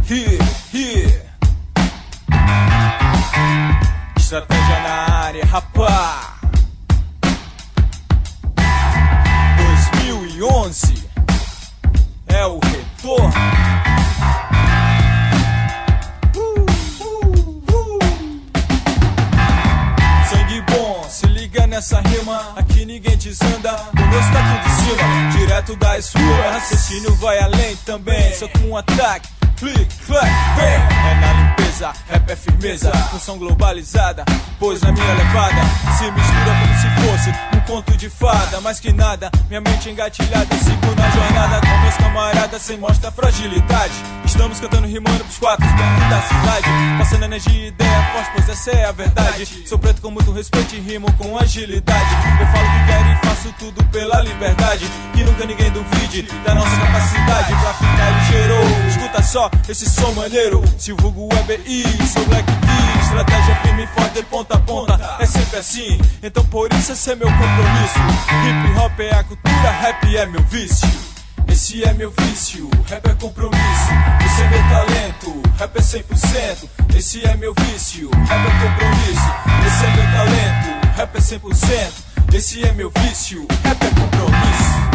Estratégia na área, rapá. 2011 é o retorno. Sangue bom, se liga nessa rima. Aqui ninguém desanda, conosco tá tudo em cima. Direto da sua, raciocínio vai além também. Só com um ataque, clique, clack, bang. É na limpeza, rap é firmeza, função globalizada, pois na minha levada se mistura como se fosse um conto de fada. Mais que nada, minha mente engatilhada, sigo na jornada com meus camaradas sem mostra fragilidade. Estamos cantando, rimando pros quatro cantos da cidade, passando energia e ideia forte, pois essa é a verdade. Sou preto com muito respeito e rimo com agilidade. Eu falo o que quero e faço tudo pela liberdade, que nunca ninguém duvide da nossa capacidade pra ficar ligeiro. Escuta só esse som maneiro, se o vulgo é BI, sou Black D. Estratégia firme e forte, ponta a ponta, é sempre assim, então por isso esse é meu compromisso. Hip hop é a cultura, rap é meu vício. Esse é meu vício, rap é compromisso. Esse é meu talento, rap é 100%. Esse é meu vício, rap é compromisso. Esse é meu talento, rap é 100%. Esse é meu vício, rap é compromisso.